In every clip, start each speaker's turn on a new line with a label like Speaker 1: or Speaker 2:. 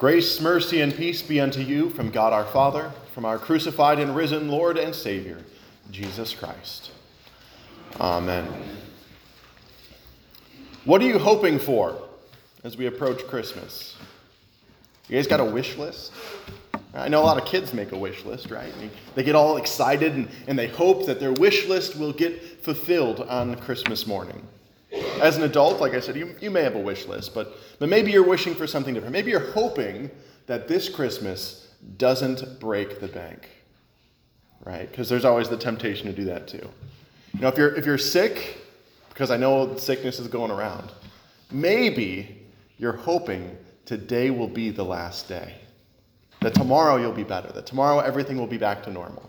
Speaker 1: Grace, mercy, and peace be unto you from God our Father, from our crucified and risen Lord and Savior, Jesus Christ. Amen. What are you hoping for as we approach Christmas? You guys got a wish list? I know a lot of kids make a wish list, right? They get all excited and they hope that their wish list will get fulfilled on Christmas morning. As an adult, like I said, you may have a wish list, but maybe you're wishing for something different. Maybe you're hoping that this Christmas doesn't break the bank, right? Because there's always the temptation to do that too. You know, if you're sick, because I know sickness is going around, maybe you're hoping today will be the last day. That tomorrow you'll be better. That tomorrow everything will be back to normal.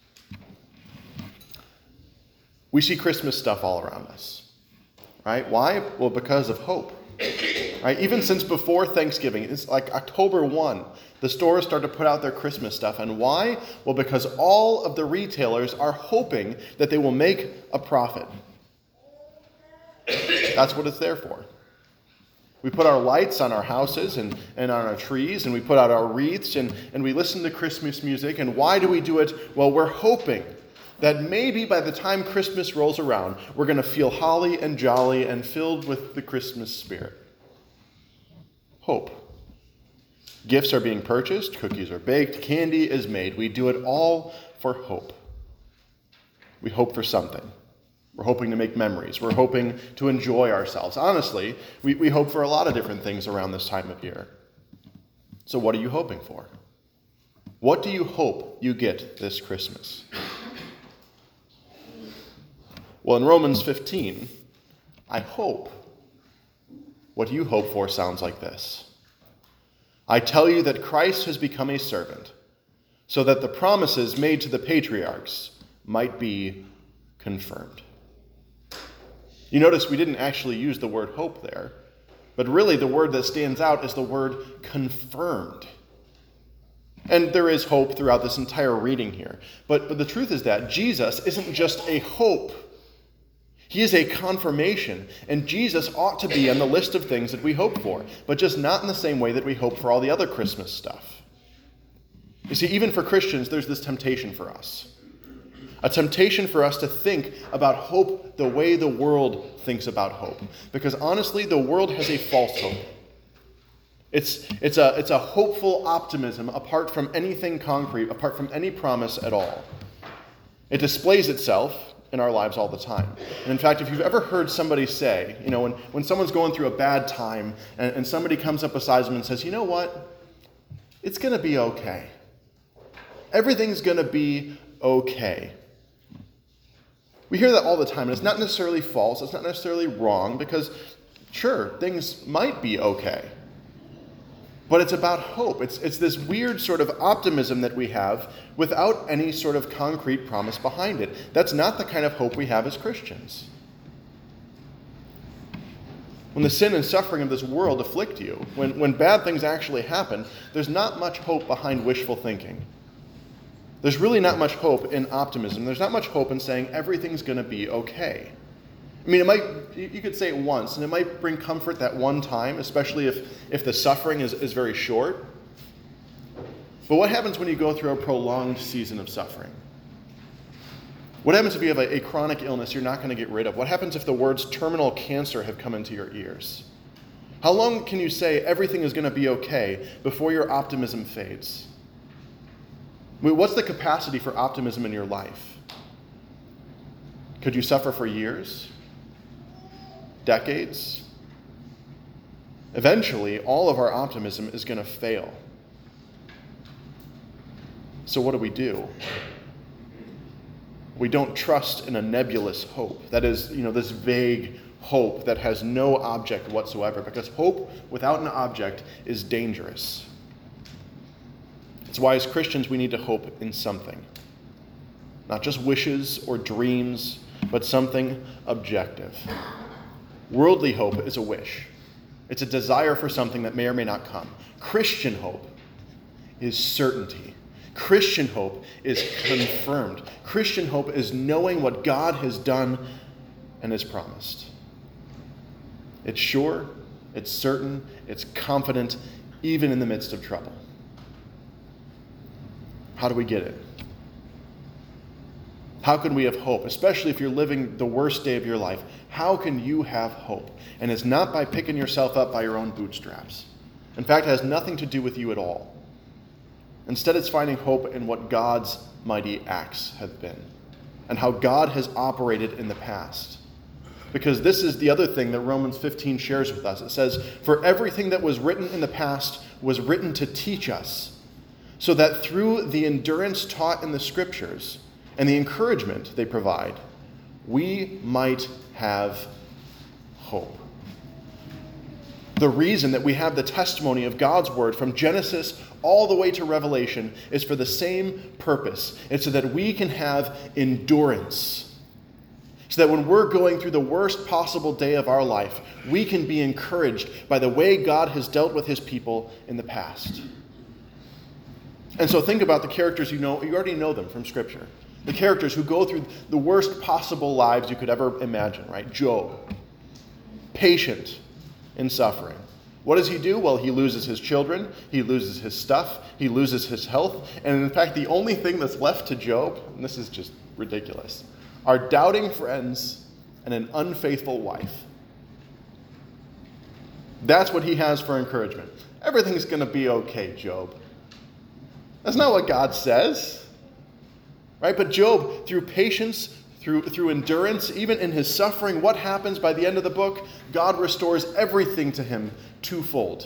Speaker 1: We see Christmas stuff all around us. Right? Why? Well, because of hope. Right? Even since before Thanksgiving, it's like October 1, the stores start to put out their Christmas stuff. And why? Well, because all of the retailers are hoping that they will make a profit. That's what it's there for. We put our lights on our houses and on our trees, and we put out our wreaths, and we listen to Christmas music. And why do we do it? Well, we're hoping that maybe by the time Christmas rolls around, we're going to feel holly and jolly and filled with the Christmas spirit. Hope. Gifts are being purchased, cookies are baked, candy is made. We do it all for hope. We hope for something. We're hoping to make memories. We're hoping to enjoy ourselves. Honestly, we hope for a lot of different things around this time of year. So what are you hoping for? What do you hope you get this Christmas? Well, in Romans 15, I hope what you hope for sounds like this. I tell you that Christ has become a servant, so that the promises made to the patriarchs might be confirmed. You notice we didn't actually use the word hope there, but really the word that stands out is the word confirmed. And there is hope throughout this entire reading here. But the truth is that Jesus isn't just a hope. He is a confirmation, and Jesus ought to be on the list of things that we hope for, but just not in the same way that we hope for all the other Christmas stuff. You see, even for Christians, there's this temptation for us. A temptation for us to think about hope the way the world thinks about hope. Because honestly, the world has a false hope. It's a hopeful optimism apart from anything concrete, apart from any promise at all. It displays itself in our lives all the time. And in fact, if you've ever heard somebody say, you know, when someone's going through a bad time and somebody comes up beside them and says, you know what? It's going to be okay. Everything's going to be okay. We hear that all the time, and it's not necessarily false, it's not necessarily wrong, because sure, things might be okay. But it's about hope. It's this weird sort of optimism that we have without any sort of concrete promise behind it. That's not the kind of hope we have as Christians. When the sin and suffering of this world afflict you, when bad things actually happen, there's not much hope behind wishful thinking. There's really not much hope in optimism. There's not much hope in saying everything's going to be okay. I mean, you could say it once, and it might bring comfort that one time, especially if the suffering is very short. But what happens when you go through a prolonged season of suffering? What happens if you have a chronic illness you're not going to get rid of? What happens if the words terminal cancer have come into your ears? How long can you say everything is going to be okay before your optimism fades? I mean, what's the capacity for optimism in your life? Could you suffer for years? Decades? Eventually, all of our optimism is going to fail. So what do? We don't trust in a nebulous hope. That is, this vague hope that has no object whatsoever, because hope without an object is dangerous. It's why as Christians we need to hope in something. Not just wishes or dreams, but something objective. Worldly hope is a wish. It's a desire for something that may or may not come. Christian hope is certainty. Christian hope is confirmed. Christian hope is knowing what God has done and has promised. It's sure, it's certain, it's confident, even in the midst of trouble. How do we get it? How can we have hope, especially if you're living the worst day of your life? How can you have hope? And it's not by picking yourself up by your own bootstraps. In fact, it has nothing to do with you at all. Instead, it's finding hope in what God's mighty acts have been and how God has operated in the past. Because this is the other thing that Romans 15 shares with us. It says, "For everything that was written in the past was written to teach us, so that through the endurance taught in the Scriptures and the encouragement they provide, we might have hope." The reason that we have the testimony of God's word from Genesis all the way to Revelation is for the same purpose. It's so that we can have endurance. So that when we're going through the worst possible day of our life, we can be encouraged by the way God has dealt with his people in the past. And so think about the characters you already know them from Scripture. The characters who go through the worst possible lives you could ever imagine, right? Job, patient in suffering. What does he do? Well, he loses his children, he loses his stuff, he loses his health, and in fact, the only thing that's left to Job, and this is just ridiculous, are doubting friends and an unfaithful wife. That's what he has for encouragement. Everything's going to be okay, Job. That's not what God says. Right? But Job, through patience, through endurance, even in his suffering, what happens by the end of the book? God restores everything to him twofold.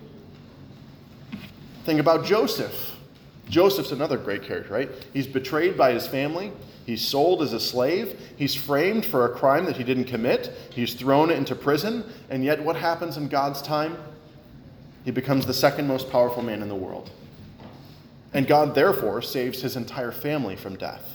Speaker 1: Think about Joseph. Joseph's another great character, right? He's betrayed by his family. He's sold as a slave. He's framed for a crime that he didn't commit. He's thrown into prison. And yet what happens in God's time? He becomes the second most powerful man in the world. And God, therefore, saves his entire family from death.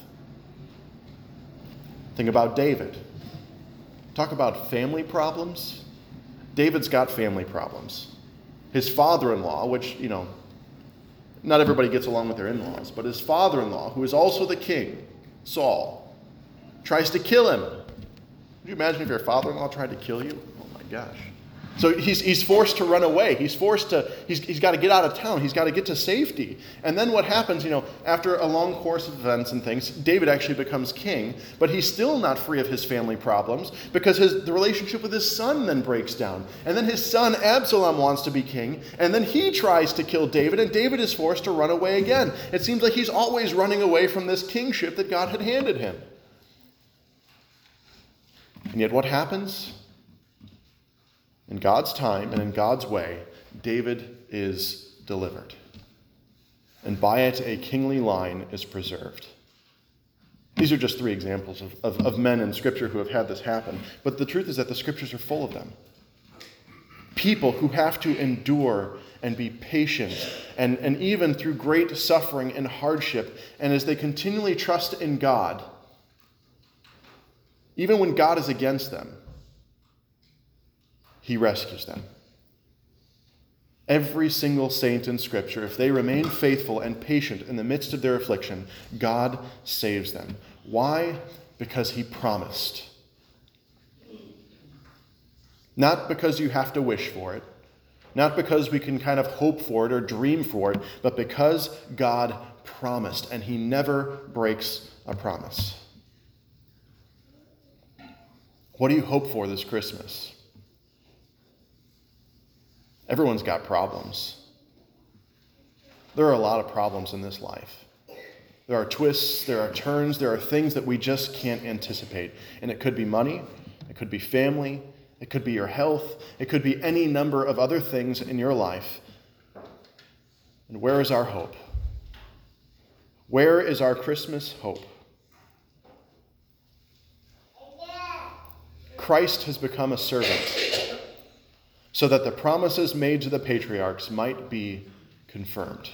Speaker 1: Think about David. Talk about family problems. David's got family problems. His father-in-law, which, not everybody gets along with their in-laws, but his father-in-law, who is also the king, Saul, tries to kill him. Could you imagine if your father-in-law tried to kill you? Oh my gosh. So he's forced to run away. He's got to get out of town. He's got to get to safety. And then what happens, after a long course of events and things, David actually becomes king, but he's still not free of his family problems because the relationship with his son then breaks down. And then his son Absalom wants to be king, and then he tries to kill David, and David is forced to run away again. It seems like he's always running away from this kingship that God had handed him. And yet what happens? In God's time and in God's way, David is delivered. And by it, a kingly line is preserved. These are just three examples of men in Scripture who have had this happen. But the truth is that the Scriptures are full of them. People who have to endure and be patient, and even through great suffering and hardship, and as they continually trust in God, even when God is against them, he rescues them. Every single saint in Scripture, if they remain faithful and patient in the midst of their affliction, God saves them. Why? Because he promised. Not because you have to wish for it, not because we can kind of hope for it or dream for it, but because God promised, and he never breaks a promise. What do you hope for this Christmas? Everyone's got problems. There are a lot of problems in this life. There are twists, there are turns, there are things that we just can't anticipate. And it could be money, it could be family, it could be your health, it could be any number of other things in your life. And where is our hope? Where is our Christmas hope? Christ has become a servant, so that the promises made to the patriarchs might be confirmed.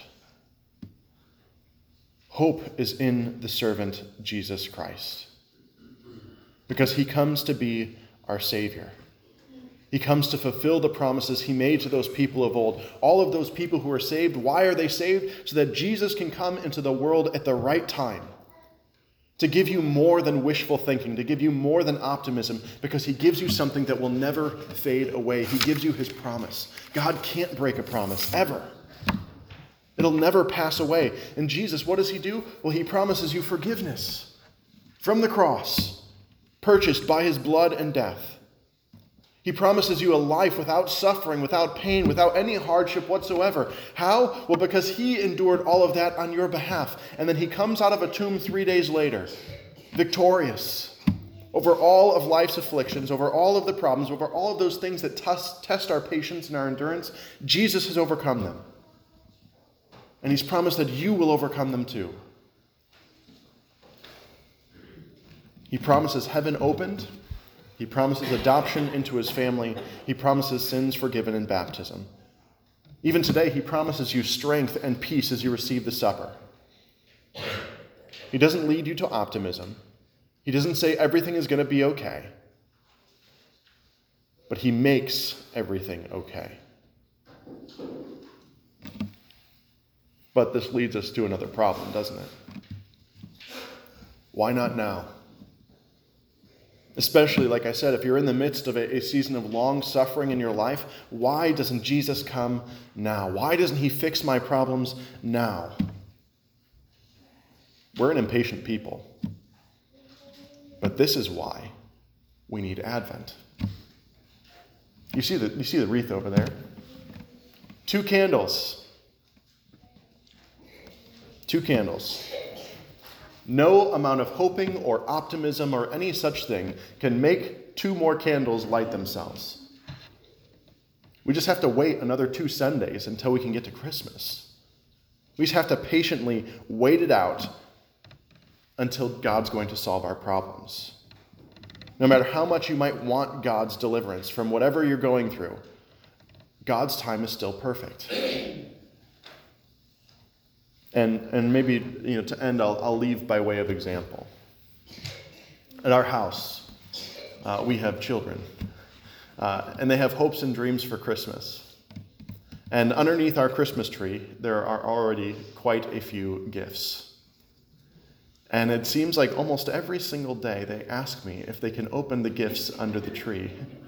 Speaker 1: Hope is in the servant Jesus Christ, because he comes to be our Savior. He comes to fulfill the promises he made to those people of old. All of those people who are saved, why are they saved? So that Jesus can come into the world at the right time, to give you more than wishful thinking, to give you more than optimism, because he gives you something that will never fade away. He gives you his promise. God can't break a promise, ever. It'll never pass away. And Jesus, what does he do? Well, he promises you forgiveness from the cross, purchased by his blood and death. He promises you a life without suffering, without pain, without any hardship whatsoever. How? Well, because he endured all of that on your behalf. And then he comes out of a tomb 3 days later, victorious over all of life's afflictions, over all of the problems, over all of those things that test our patience and our endurance. Jesus has overcome them. And he's promised that you will overcome them too. He promises heaven opened. He promises adoption into his family. He promises sins forgiven in baptism. Even today, he promises you strength and peace as you receive the supper. He doesn't lead you to optimism. He doesn't say everything is going to be okay. But he makes everything okay. But this leads us to another problem, doesn't it? Why not now? Especially, like I said, if you're in the midst of a season of long suffering in your life, why doesn't Jesus come now? Why doesn't he fix my problems now? We're an impatient people. But this is why we need Advent. You see the wreath over there? 2 candles. 2 candles. No amount of hoping or optimism or any such thing can make 2 more candles light themselves. We just have to wait another 2 Sundays until we can get to Christmas. We just have to patiently wait it out until God's going to solve our problems. No matter how much you might want God's deliverance from whatever you're going through, God's time is still perfect. And maybe, to end, I'll leave by way of example. At our house, we have children, and they have hopes and dreams for Christmas. And underneath our Christmas tree, there are already quite a few gifts. And it seems like almost every single day they ask me if they can open the gifts under the tree.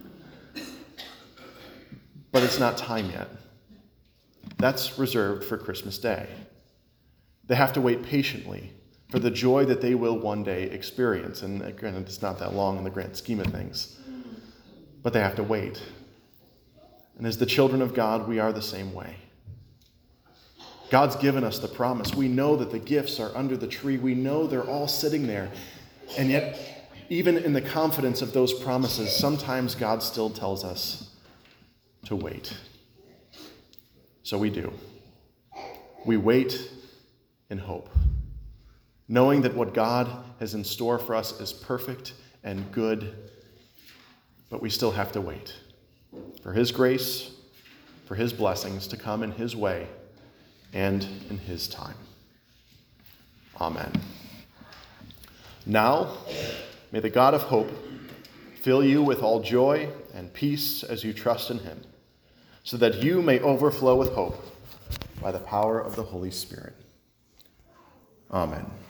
Speaker 1: But it's not time yet. That's reserved for Christmas Day. They have to wait patiently for the joy that they will one day experience. And granted, it's not that long in the grand scheme of things. But they have to wait. And as the children of God, we are the same way. God's given us the promise. We know that the gifts are under the tree. We know they're all sitting there. And yet, even in the confidence of those promises, sometimes God still tells us to wait. So we do. We wait in hope, knowing that what God has in store for us is perfect and good, but we still have to wait for his grace, for his blessings to come in his way and in his time. Amen. Now, may the God of hope fill you with all joy and peace as you trust in him, so that you may overflow with hope by the power of the Holy Spirit. Amen.